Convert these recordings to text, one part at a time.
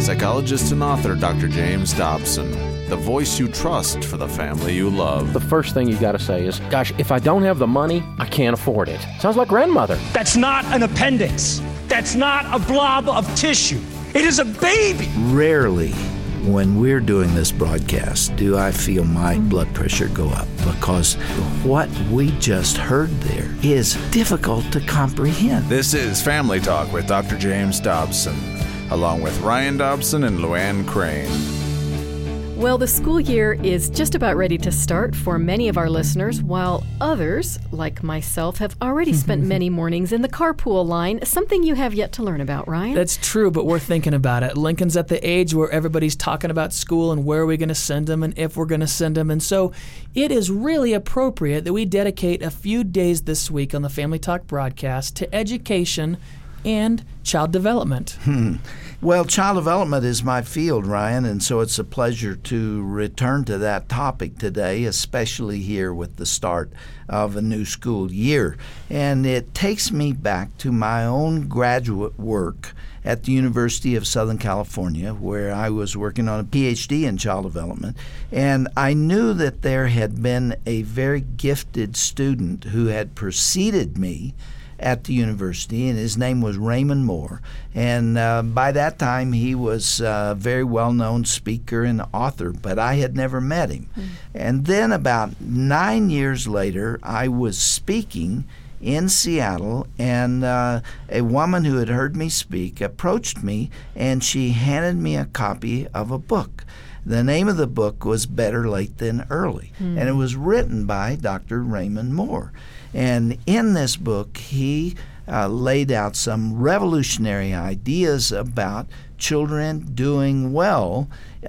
psychologist and author Dr. James Dobson, the voice you trust for the family you love. The first thing you got to say is, gosh, if I don't have the money, I can't afford it. Sounds like grandmother. That's not an appendix. That's not a blob of tissue. It is a baby. Rarely, when we're doing this broadcast, do I feel my blood pressure go up, because what we just heard there is difficult to comprehend. This is Family Talk with Dr. James Dobson, along with Ryan Dobson and Luann Crane. Well, the school year is just about ready to start for many of our listeners, while others, like myself, have already spent many mornings in the carpool line, something you have yet to learn about, Ryan. That's true, but we're thinking about it. Lincoln's at the age where everybody's talking about school and where are we going to send them and if we're going to send them. And so it is really appropriate that we dedicate a few days this week on the Family Talk broadcast to education and child development. Well, child development is my field, Ryan, and so it's a pleasure to return to that topic today, especially here with the start of a new school year. And it takes me back to my own graduate work at the University of Southern California, where I was working on a PhD in child development. And I knew that there had been a very gifted student who had preceded me at the university, and his name was Raymond Moore. And by that time, he was a very well-known speaker and author, but I had never met him. And then about 9 years later, I was speaking in Seattle, and a woman who had heard me speak approached me, and she handed me a copy of a book. The name of the book was Better Late Than Early, and it was written by Dr. Raymond Moore. And in this book, he laid out some revolutionary ideas about children doing well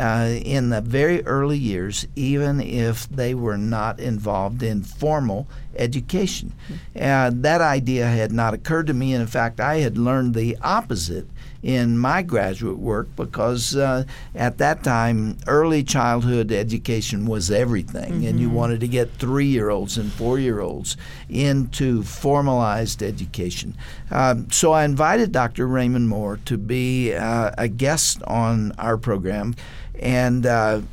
in the very early years, even if they were not involved in formal education. That idea had not occurred to me. In fact, I had learned the opposite in my graduate work, because at that time, early childhood education was everything, and you wanted to get 3-year-olds and 4-year-olds into formalized education. So I invited Dr. Raymond Moore to be a guest on our program, and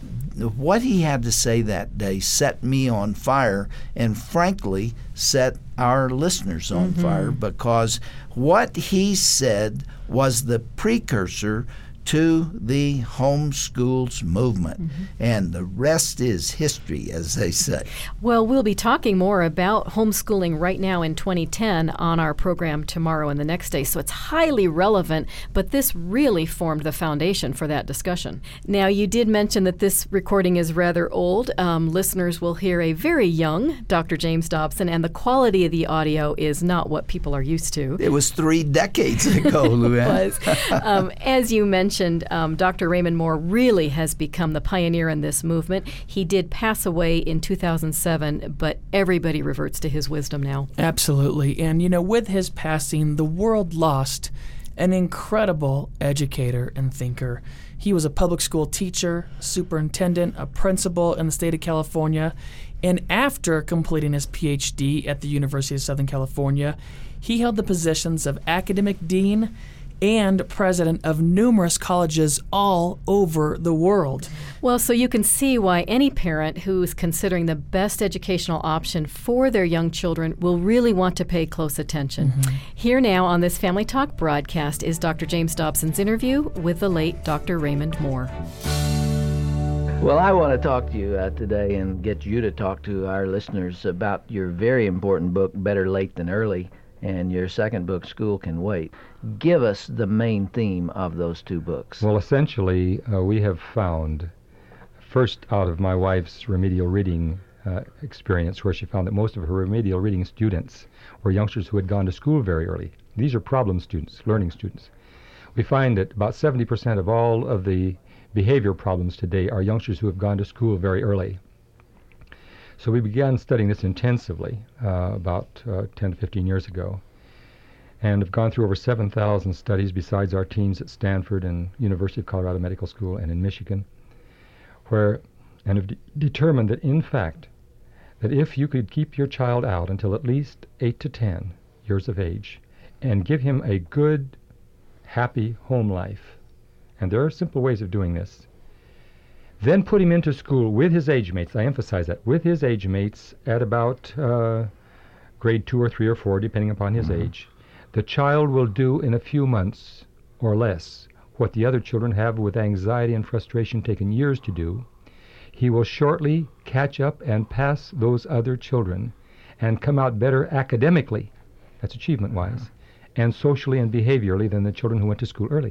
what he had to say that day set me on fire, and frankly set our listeners on fire, because what he said was the precursor to the homeschools movement. And the rest is history, as they say. Well, we'll be talking more about homeschooling right now in 2010 on our program tomorrow and the next day, so it's highly relevant, but this really formed the foundation for that discussion. Now, you did mention that this recording is rather old. Listeners will hear a very young Dr. James Dobson, and the quality of the audio is not what people are used to. It was 3 decades ago, Luann. It was. As you mentioned, Dr. Raymond Moore really has become the pioneer in this movement. He did pass away in 2007, but everybody reverts to his wisdom now. Absolutely. And, with his passing, the world lost an incredible educator and thinker. He was a public school teacher, superintendent, a principal in the state of California. And after completing his PhD at the University of Southern California, he held the positions of academic dean and president of numerous colleges all over the world. Well, so you can see why any parent who is considering the best educational option for their young children will really want to pay close attention. Here now on this Family Talk broadcast is Dr. James Dobson's interview with the late Dr. Raymond Moore. Well, I want to talk to you today and get you to talk to our listeners about your very important book, Better Late Than Early, and your second book, School Can Wait. Give us the main theme of those 2 books. Well, essentially, we have found, first out of my wife's remedial reading experience, where she found that most of her remedial reading students were youngsters who had gone to school very early. These are problem students, learning students. We find that about 70% of all of the behavior problems today are youngsters who have gone to school very early. So we began studying this intensively about 10 to 15 years ago, and have gone through over 7,000 studies besides our teams at Stanford and University of Colorado Medical School and in Michigan, and have determined that, in fact, that if you could keep your child out until at least 8 to 10 years of age and give him a good, happy home life and there are simple ways of doing this. Then put him into school with his age mates. I emphasize that, with his age mates at about grade 2 or 3 or 4, depending upon his age. The child will do in a few months or less what the other children have with anxiety and frustration taken years to do. He will shortly catch up and pass those other children and come out better academically, that's achievement-wise, and socially and behaviorally than the children who went to school early.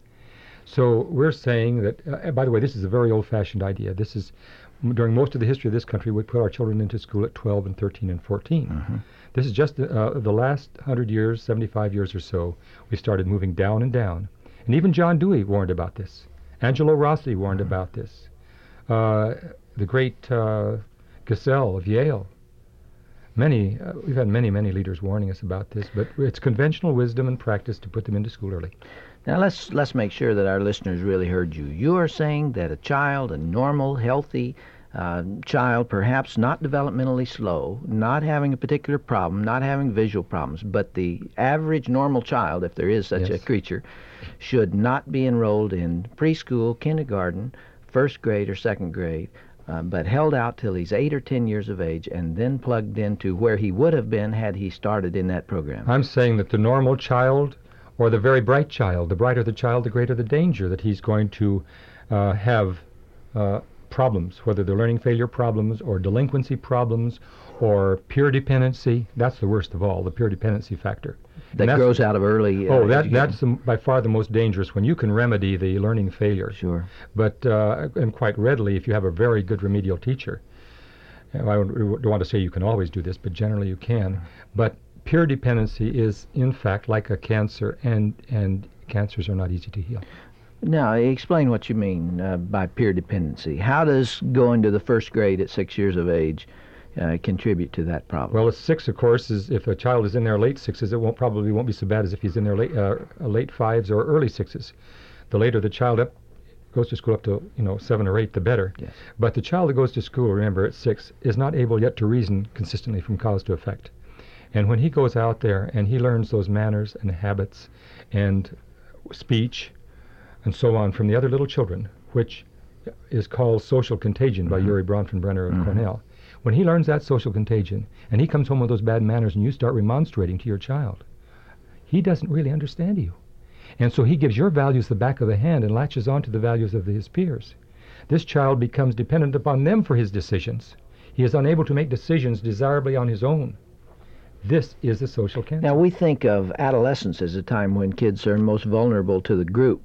So we're saying that, by the way, this is a very old-fashioned idea. This is, during most of the history of this country, we put our children into school at 12 and 13 and 14. This is just the last 100 years, 75 years or so, we started moving down and down. And even John Dewey warned about this. Angelo Rossi warned about this. The great Gesell of Yale. We've had many leaders warning us about this, but it's conventional wisdom and practice to put them into school early. Now let's make sure that our listeners really heard you. You are saying that a child, a normal, healthy child, perhaps not developmentally slow, not having a particular problem, not having visual problems, but the average normal child, if there is such a creature, should not be enrolled in preschool, kindergarten, first grade or second grade, but held out till he's 8 or 10 years of age and then plugged into where he would have been had he started in that program. I'm saying that the normal child or the very bright child, the brighter the child, the greater the danger that he's going to have problems, whether they're learning failure problems or delinquency problems or peer dependency. That's the worst of all, the peer dependency factor. That grows out of early that's by far the most dangerous, when you can remedy the learning failure. Sure. But, and quite readily, if you have a very good remedial teacher. I don't want to say you can always do this, but generally you can. But peer dependency is, in fact, like a cancer, and cancers are not easy to heal. Now, explain what you mean by peer dependency. How does going to the first grade at 6 years of age contribute to that problem? Well, 6, of course, is if a child is in their late 6s, it probably won't be so bad as if he's in their late 5s or early 6s. The later the child goes to school up to 7 or 8, the better. Yes. But the child that goes to school, remember, at 6, is not able yet to reason consistently from cause to effect. And when he goes out there and he learns those manners and habits and speech and so on from the other little children, which is called social contagion by Uri Bronfenbrenner of Cornell. When he learns that social contagion and he comes home with those bad manners and you start remonstrating to your child, he doesn't really understand you. And so he gives your values the back of the hand and latches on to the values of his peers. This child becomes dependent upon them for his decisions. He is unable to make decisions desirably on his own. This is a social cancer. Now, we think of adolescence as a time when kids are most vulnerable to the group.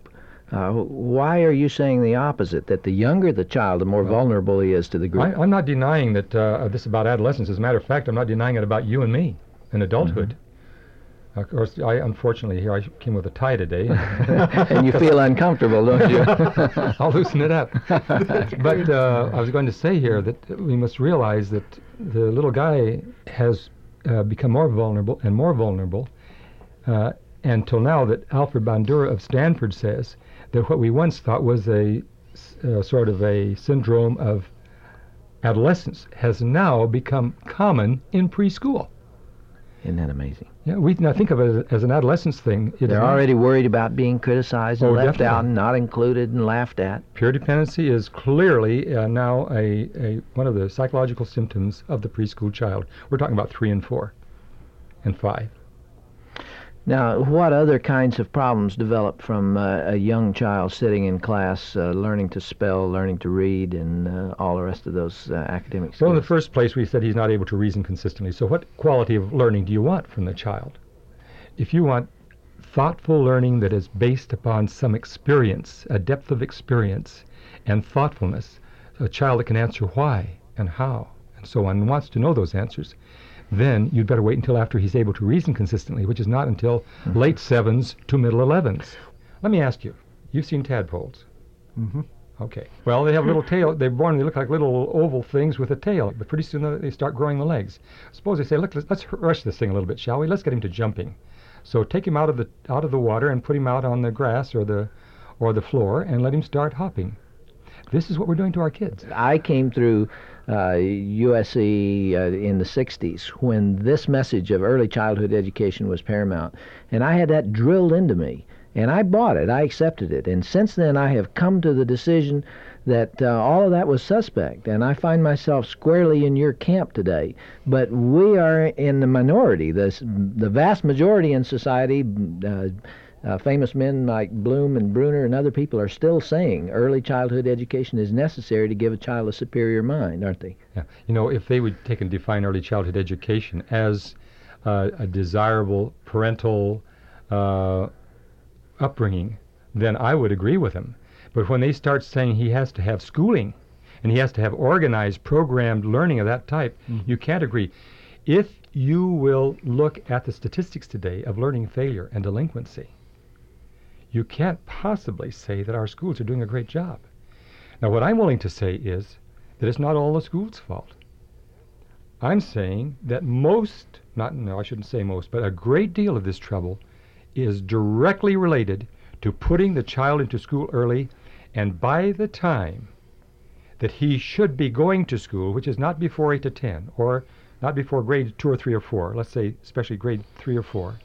Why are you saying the opposite, that the younger the child, the more vulnerable he is to the group? I'm not denying that this about adolescence. As a matter of fact, I'm not denying it about you and me in adulthood. Of course, unfortunately, here I came with a tie today. And you feel uncomfortable, don't you? I'll loosen it up. But I was going to say here that we must realize that the little guy has become more vulnerable and more vulnerable until now that Alfred Bandura of Stanford says that what we once thought was a sort of a syndrome of adolescence has now become common in preschool. Isn't that amazing? Yeah, we now think of it as an adolescence thing. They're already worried about being criticized and left definitely. out and not included and laughed at. Peer dependency is clearly now a one of the psychological symptoms of the preschool child. We're talking about 3 and 4 and 5. Now, what other kinds of problems develop from a young child sitting in class, learning to spell, learning to read, and all the rest of those academic skills? Well, in the first place, we said he's not able to reason consistently. So what quality of learning do you want from the child? If you want thoughtful learning that is based upon some experience, a depth of experience and thoughtfulness, a child that can answer why and how and so on, and wants to know those answers, then you'd better wait until after he's able to reason consistently, which is not until late 7s to middle 11s. Let me ask you, you've seen tadpoles? Okay. Well, they have a little tail. They're born, they look like little oval things with a tail, but pretty soon they start growing the legs. Suppose they say, look, let's rush this thing a little bit, shall we? Let's get him to jumping. So take him out of the water and put him out on the grass or the floor and let him start hopping. This is what we're doing to our kids. I came through USC in the 60s when this message of early childhood education was paramount, and I had that drilled into me. And I bought it. I accepted it. And since then, I have come to the decision that all of that was suspect. And I find myself squarely in your camp today. But we are in the minority. The vast majority in society, famous men like Bloom and Bruner and other people are still saying early childhood education is necessary to give a child a superior mind, aren't they? Yeah. You know, if they would take and define early childhood education as a desirable parental upbringing, then I would agree with him. But when they start saying he has to have schooling and he has to have organized, programmed learning of that type, you can't agree. If you will look at the statistics today of learning failure and delinquency, you can't possibly say that our schools are doing a great job. Now, what I'm willing to say is that it's not all the school's fault. I'm saying that I shouldn't say most, but a great deal of this trouble is directly related to putting the child into school early, and by the time that he should be going to school, which is not before 8 to 10, or not before grade 2 or 3 or 4, let's say especially grade 3 or 4,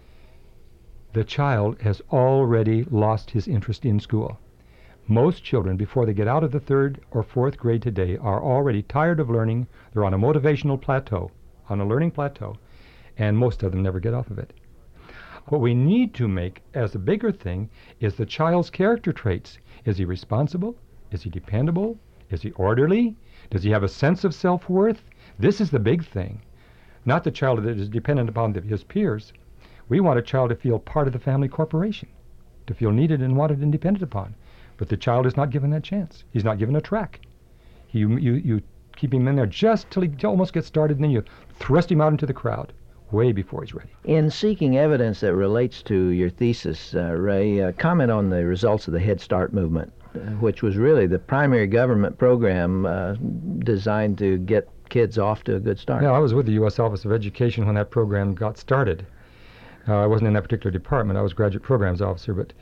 the child has already lost his interest in school. Most children, before they get out of the 3rd or 4th grade today, are already tired of learning. They're on a motivational plateau, on a learning plateau, and most of them never get off of it. What we need to make as a bigger thing is the child's character traits. Is he responsible? Is he dependable? Is he orderly? Does he have a sense of self-worth? This is the big thing. Not the child that is dependent upon his peers. We want a child to feel part of the family corporation, to feel needed and wanted and depended upon. But the child is not given that chance. He's not given a track. You keep him in there just till he almost gets started, and then you thrust him out into the crowd way before he's ready. In seeking evidence that relates to your thesis, Ray, comment on the results of the Head Start movement, which was really the primary government program designed to get kids off to a good start. Yeah, I was with the U.S. Office of Education when that program got started. I wasn't in that particular department. I was graduate programs officer, but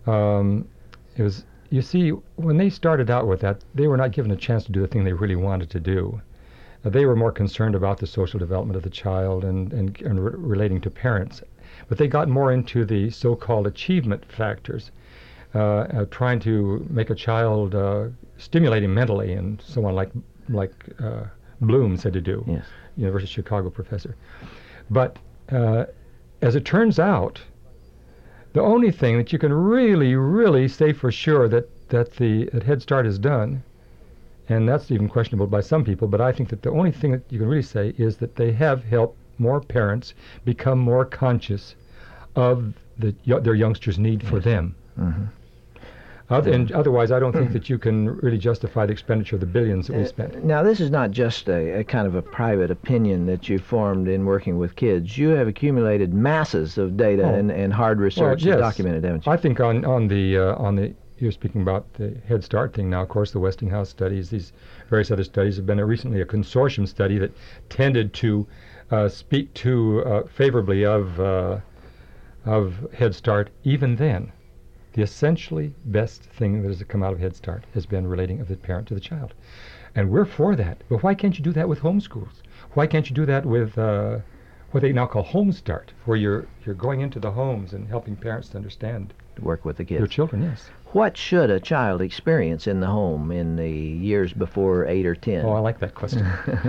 it was, you see, when they started out with that, they were not given a chance to do the thing they really wanted to do. They were more concerned about the social development of the child and relating to parents. But they got more into the so-called achievement factors, trying to make a child, stimulate him mentally and so on, like Bloom said to do, yes. University of Chicago professor. But as it turns out, the only thing that you can really, really say for sure that Head Start has done, and that's even questionable by some people, but I think that the only thing that you can really say is that they have helped more parents become more conscious of their youngsters' need for them. Mm-hmm. And otherwise, I don't think that you can really justify the expenditure of the billions that we spent. Now, this is not just a kind of a private opinion that you formed in working with kids. You have accumulated masses of data and hard research and documented evidence. I think on the you're speaking about the Head Start thing now. Of course, the Westinghouse studies, these various other studies have been recently a consortium study that tended to speak to favorably of Head Start. Even then, the essentially best thing that has come out of Head Start has been relating of the parent to the child. And we're for that. But why can't you do that with homeschools? Why can't you do that with what they now call Home Start, where you're going into the homes and helping parents to understand work with the kids. Their children, yes. What should a child experience in the home in the years before 8 or 10? Oh, I like that question.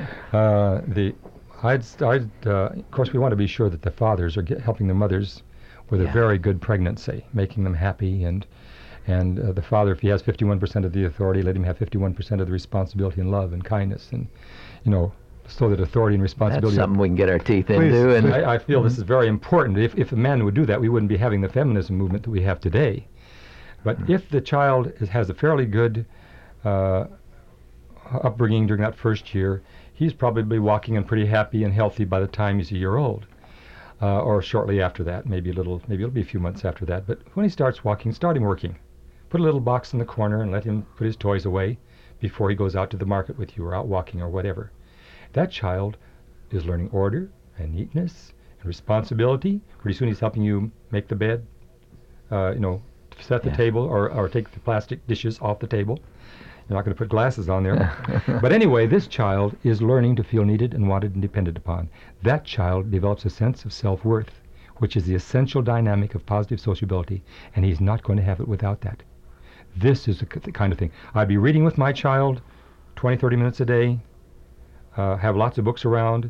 Of course, we want to be sure that the fathers are helping the mothers with a very good pregnancy, making them happy, and the father, if he has 51% of the authority, let him have 51% of the responsibility and love and kindness, and so that authority and responsibility. That's something we can get our teeth into. And I feel this is very important. If a man would do that, we wouldn't be having the feminism movement that we have today. But if the child has a fairly good upbringing during that first year, he's probably walking and pretty happy and healthy by the time he's a year old. Or shortly after that, maybe it'll be a few months after that. But when he starts walking, start him working. Put a little box in the corner and let him put his toys away before he goes out to the market with you or out walking or whatever. That child is learning order and neatness and responsibility. Pretty soon he's helping you make the bed, set the table or take the plastic dishes off the table. You're not going to put glasses on there. But anyway, this child is learning to feel needed and wanted and depended upon. That child develops a sense of self-worth which is the essential dynamic of positive sociability, and he's not going to have it without that. This is the kind of thing. I'd be reading with my child 20, 30 minutes a day, have lots of books around,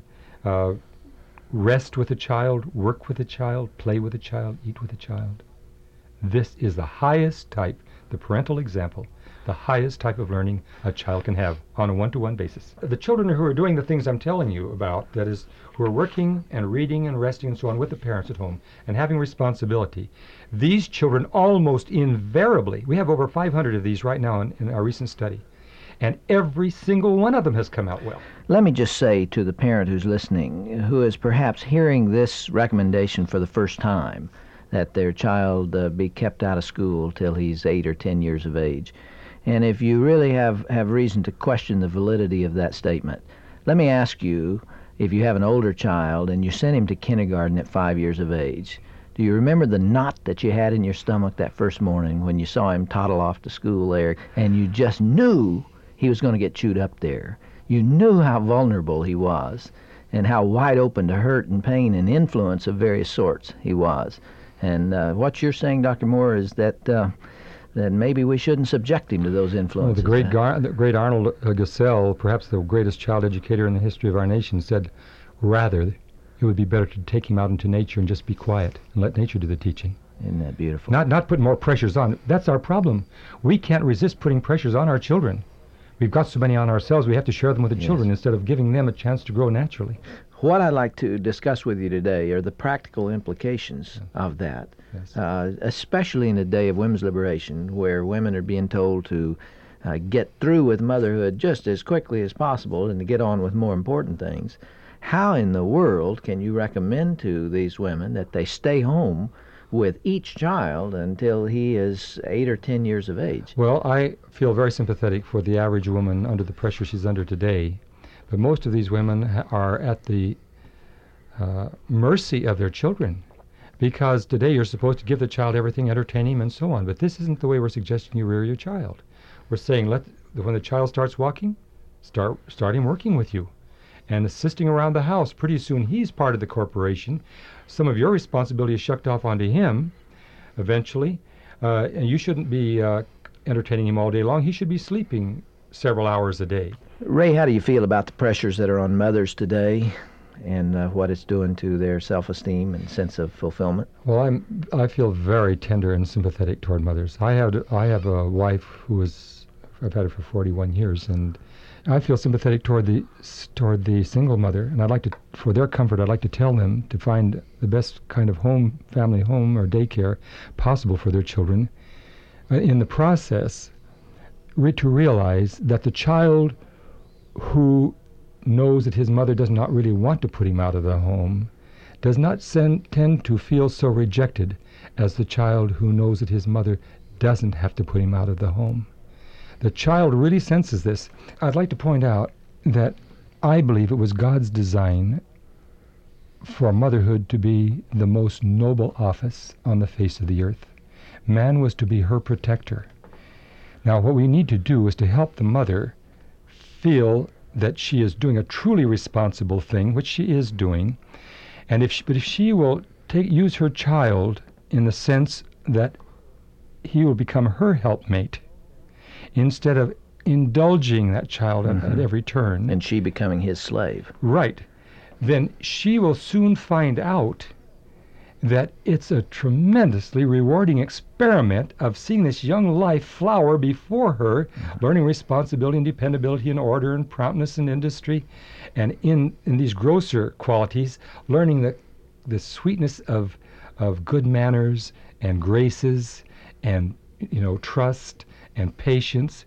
rest with a child, work with a child, play with a child, eat with a child. This is the highest type, the parental example, the highest type of learning a child can have on a one-to-one basis. The children who are doing the things I'm telling you about, that is, who are working and reading and resting and so on with the parents at home and having responsibility, these children almost invariably, we have over 500 of these right now in our recent study, and every single one of them has come out well. Let me just say to the parent who's listening, who is perhaps hearing this recommendation for the first time, that their child be kept out of school till he's 8 or 10 years of age. And if you really have reason to question the validity of that statement, let me ask you, if you have an older child and you sent him to kindergarten at 5 years of age, do you remember the knot that you had in your stomach that first morning when you saw him toddle off to school there, and you just knew he was going to get chewed up there? You knew how vulnerable he was and how wide open to hurt and pain and influence of various sorts he was. And what you're saying, Dr. Moore, is that maybe we shouldn't subject him to those influences. Well, the great Arnold Gesell, perhaps the greatest child educator in the history of our nation, said, rather, it would be better to take him out into nature and just be quiet and let nature do the teaching. Isn't that beautiful? Not put more pressures on. That's our problem. We can't resist putting pressures on our children. We've got so many on ourselves, we have to share them with the children instead of giving them a chance to grow naturally. What I'd like to discuss with you today are the practical implications of that, especially in the day of women's liberation, where women are being told to get through with motherhood just as quickly as possible and to get on with more important things. How in the world can you recommend to these women that they stay home with each child until he is 8 or 10 years of age? Well, I feel very sympathetic for the average woman under the pressure she's under today. But most of these women are at the mercy of their children, because today you're supposed to give the child everything, entertain him, and so on. But this isn't the way we're suggesting you rear your child. We're saying when the child starts walking, start him working with you and assisting around the house. Pretty soon he's part of the corporation. Some of your responsibility is shucked off onto him eventually, and you shouldn't be entertaining him all day long. He should be sleeping several hours a day. Ray, how do you feel about the pressures that are on mothers today and what it's doing to their self-esteem and sense of fulfillment? Well, I feel very tender and sympathetic toward mothers. I have a wife I've had her for 41 years, and I feel sympathetic toward the single mother, and for their comfort, I'd like to tell them to find the best kind of family home or daycare possible for their children. In the process, to realize that the child who knows that his mother does not really want to put him out of the home does not tend to feel so rejected as the child who knows that his mother doesn't have to put him out of the home. The child really senses this. I'd like to point out that I believe it was God's design for motherhood to be the most noble office on the face of the earth. Man was to be her protector. Now, what we need to do is to help the mother feel that she is doing a truly responsible thing, which she is doing, and if she will use her child in the sense that he will become her helpmate, instead of indulging that child at every turn. And she becoming his slave. Right. Then she will soon find out that it's a tremendously rewarding experiment of seeing this young life flower before her, learning responsibility and dependability and order and promptness and industry, and in these grosser qualities, learning the sweetness of good manners and graces and trust and patience,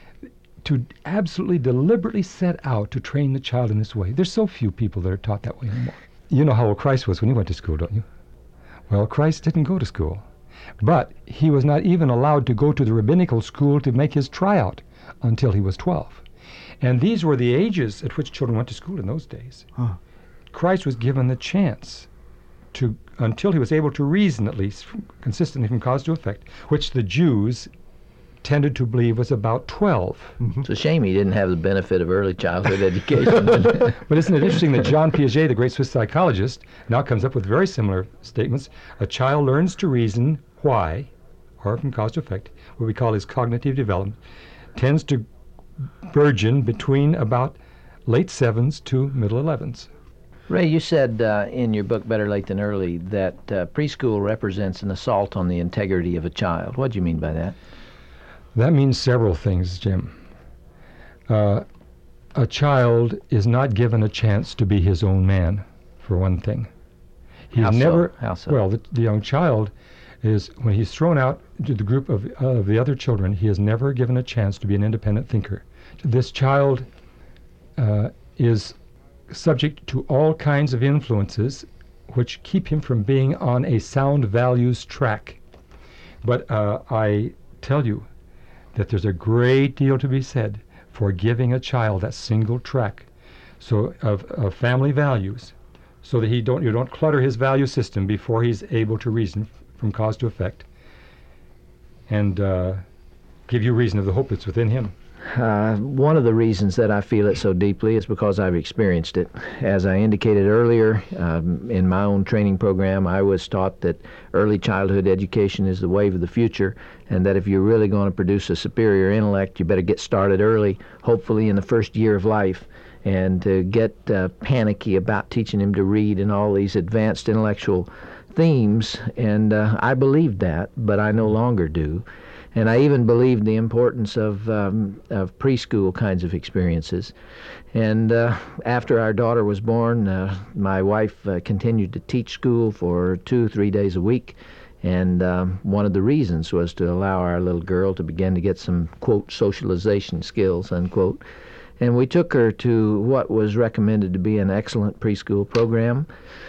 to absolutely deliberately set out to train the child in this way. There's so few people that are taught that way anymore. You know how old Christ was when he went to school, don't you? Well, Christ didn't go to school, but he was not even allowed to go to the rabbinical school to make his tryout until he was 12. And these were the ages at which children went to school in those days. Huh. Christ was given the chance until he was able to reason, at least, consistently from cause to effect, which the Jews tended to believe was about 12. It's a shame he didn't have the benefit of early childhood education. But isn't it interesting that Jean Piaget, the great Swiss psychologist, now comes up with very similar statements. A child learns to reason why, or from cause to effect, what we call his cognitive development, tends to burgeon between about late 7s to middle 11s. Ray, you said in your book, Better Late Than Early, that preschool represents an assault on the integrity of a child. What do you mean by that? That means several things, Jim. A child is not given a chance to be his own man, for one thing. How so? Well, the young child is, when he's thrown out to the group of the other children, he is never given a chance to be an independent thinker. This child is subject to all kinds of influences which keep him from being on a sound values track. But I tell you that there's a great deal to be said for giving a child that single track of family values, so that you don't clutter his value system before he's able to reason from cause to effect, and give you reason of the hope that's within him. One of the reasons that I feel it so deeply is because I've experienced it. As I indicated earlier, in my own training program, I was taught that early childhood education is the wave of the future, and that if you're really going to produce a superior intellect, you better get started early, hopefully in the first year of life, and to get panicky about teaching him to read and all these advanced intellectual themes. And I believed that, but I no longer do. And I even believed the importance of preschool kinds of experiences. And after our daughter was born, my wife continued to teach school for 2-3 days a week. And one of the reasons was to allow our little girl to begin to get some, quote, socialization skills, unquote. And we took her to what was recommended to be an excellent preschool program.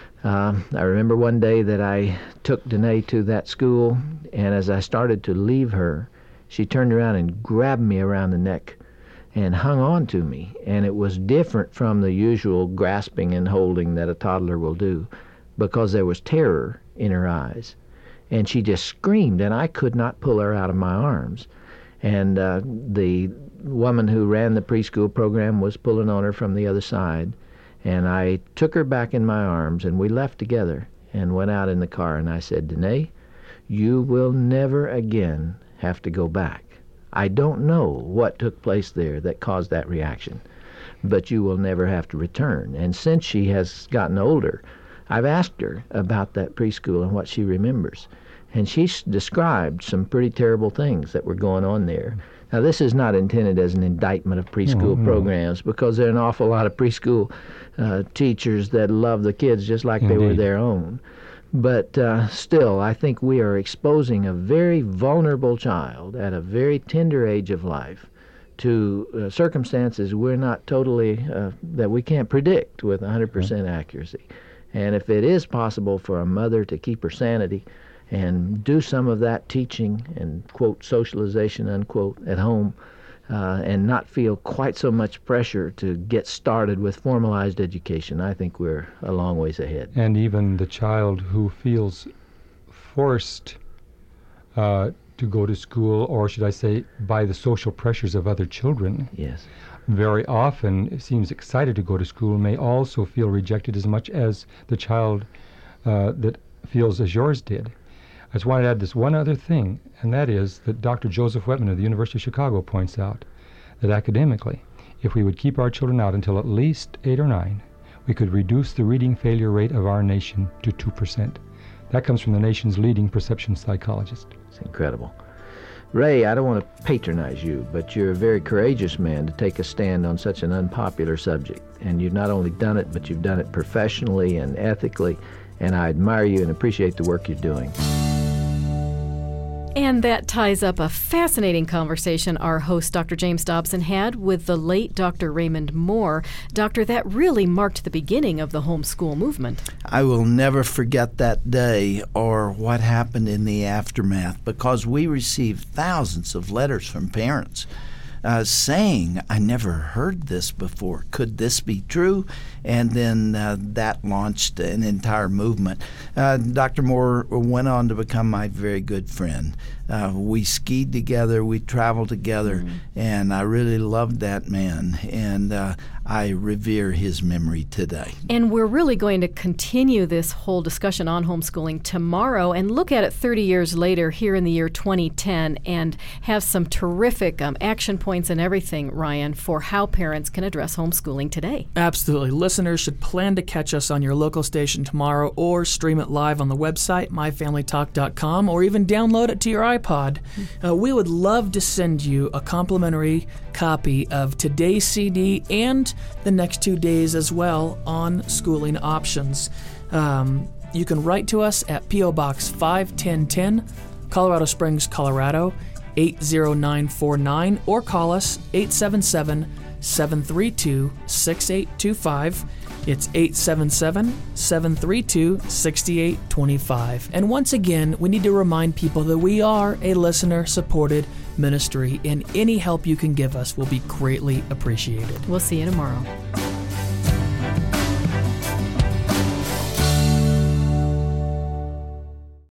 I remember one day that I took Danae to that school, and as I started to leave her, she turned around and grabbed me around the neck and hung on to me. And it was different from the usual grasping and holding that a toddler will do, because there was terror in her eyes. And she just screamed, and I could not pull her out of my arms. And the woman who ran the preschool program was pulling on her from the other side. And I took her back in my arms, and we left together and went out in the car. And I said, Danae, you will never again have to go back. I don't know what took place there that caused that reaction, but you will never have to return. And since she has gotten older, I've asked her about that preschool and what she remembers. And she's described some pretty terrible things that were going on there. Now, this is not intended as an indictment of preschool programs, because there are an awful lot of preschool teachers that love the kids just like they were their own. But still, I think we are exposing a very vulnerable child at a very tender age of life to circumstances we're not totally, that we can't predict with 100% accuracy. And if it is possible for a mother to keep her sanity and do some of that teaching and, quote, socialization, unquote, at home, and not feel quite so much pressure to get started with formalized education, I think we're a long ways ahead. And even the child who feels forced to go to school, or should I say, by the social pressures of other children, yes, very often seems excited to go to school, may also feel rejected as much as the child that feels as yours did. I just wanted to add this one other thing, and that is that Dr. Joseph Wetman of the University of Chicago points out that academically, if we would keep our children out until at least 8 or 9, we could reduce the reading failure rate of our nation to 2%. That comes from the nation's leading perception psychologist. It's incredible. Ray, I don't want to patronize you, but you're a very courageous man to take a stand on such an unpopular subject. And you've not only done it, but you've done it professionally and ethically, and I admire you and appreciate the work you're doing. And that ties up a fascinating conversation our host, Dr. James Dobson, had with the late Dr. Raymond Moore. Doctor, that really marked the beginning of the homeschool movement. I will never forget that day or what happened in the aftermath, because we received thousands of letters from parents saying, I never heard this before. Could this be true? And then that launched an entire movement. Dr. Moore went on to become my very good friend. We skied together, we traveled together, and I really loved that man, and I revere his memory today. And we're really going to continue this whole discussion on homeschooling tomorrow and look at it 30 years later here in the year 2010 and have some terrific action points and everything, Ryan, for how parents can address homeschooling today. Absolutely. Listeners should plan to catch us on your local station tomorrow or stream it live on the website, myfamilytalk.com, or even download it to your iPod. We would love to send you a complimentary copy of today's CD and the next 2 days as well on schooling options. You can write to us at P.O. Box 51010, Colorado Springs, Colorado, 80949, or call us 877-732-6825. It's 877-732-6825. And once again, we need to remind people that we are a listener-supported ministry, and any help you can give us will be greatly appreciated. We'll see you tomorrow.